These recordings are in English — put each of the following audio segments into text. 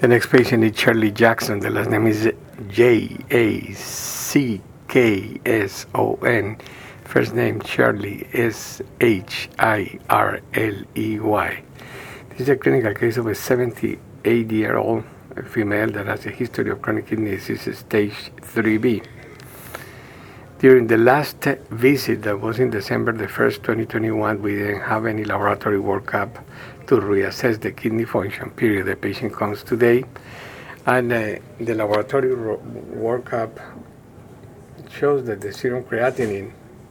The next patient is Shirley Jackson. The last name is Jackson. First name Shirley, Shirley. This is a clinical case of a 78-year-old female that has a history of chronic kidney disease stage 3B. During the last visit, that was in December the 1st, 2021, we didn't have any laboratory workup to reassess the kidney function, period. The patient comes today, and the laboratory workup shows that the serum creatinine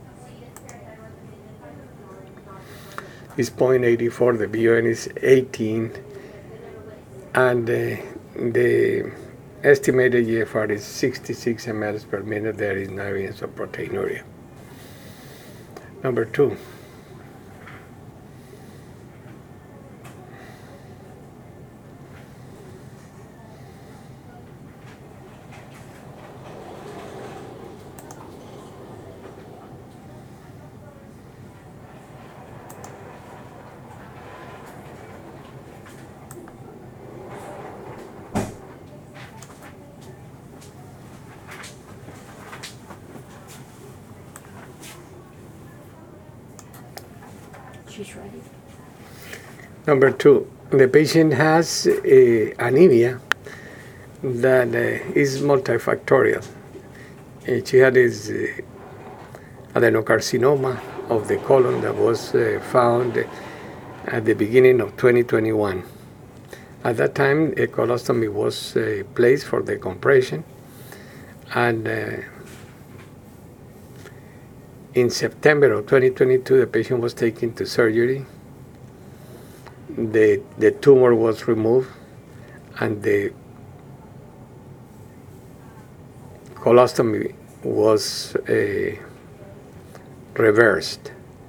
is 0.84, the BUN is 18, and the estimated GFR is 66 mL per minute. There is no evidence of proteinuria. Number 2. She's ready. Number 2, the patient has anemia that is multifactorial. She had this adenocarcinoma of the colon that was found at the beginning of 2021. At that time, a colostomy was placed for the compression, and in September of 2022, the patient was taken to surgery. The tumor was removed, and the colostomy was reversed.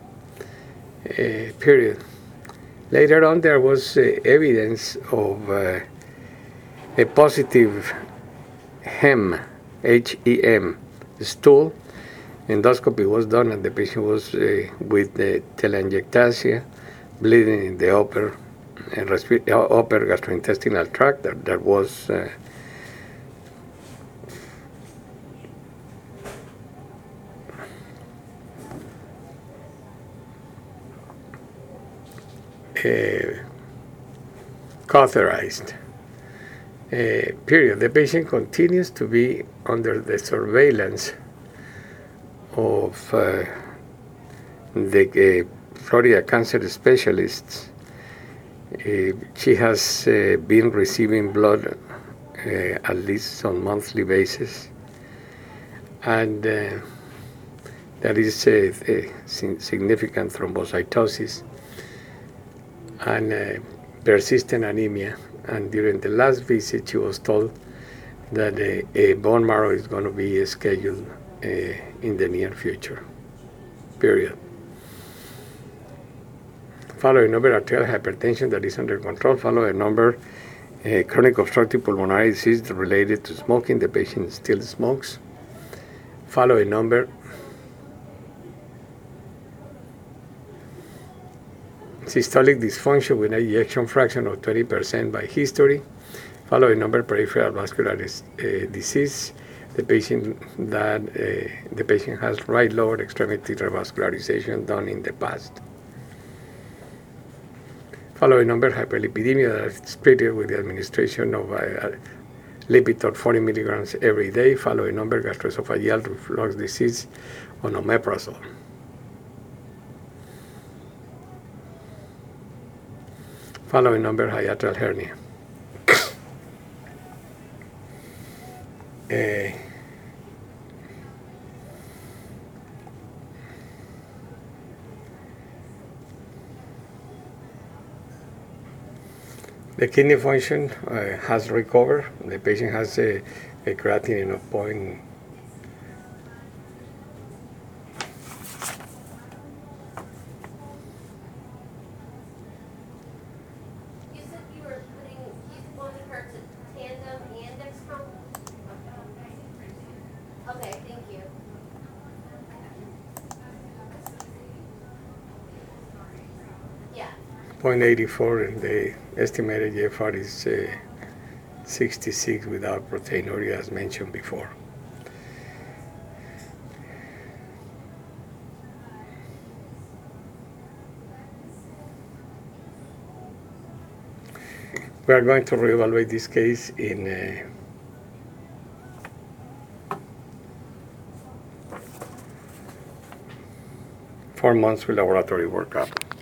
Period. Later on, there was evidence of a positive HEM, H-E-M, stool. Endoscopy was done, and the patient was with the telangiectasia, bleeding in the upper gastrointestinal tract. That was cauterized. Period. The patient continues to be under the surveillance of the Florida cancer specialists. She has been receiving blood at least on a monthly basis, and there is a significant thrombocytosis and persistent anemia. And during the last visit, she was told that a bone marrow is going to be scheduled in the near future. Period. Follow a number arterial hypertension that is under control. Follow a number chronic obstructive pulmonary disease related to smoking. The patient still smokes. Follow a number systolic dysfunction with an ejection fraction of 20% by history. Follow a number peripheral vascular disease. The patient has right lower extremity revascularization done in the past. Follow a number hyperlipidemia that is treated with the administration of Lipitor 40 milligrams every day. Follow a number gastroesophageal reflux disease on omeprazole. Follow a number hiatal hernia. The kidney function has recovered. The patient has a creatinine of point. You said you wanted her to tandem and Dexcom? Okay, thank you. Yeah. 0.84, and the estimated GFR is 66 without proteinuria as mentioned before. We are going to reevaluate this case in 4 months with laboratory workup.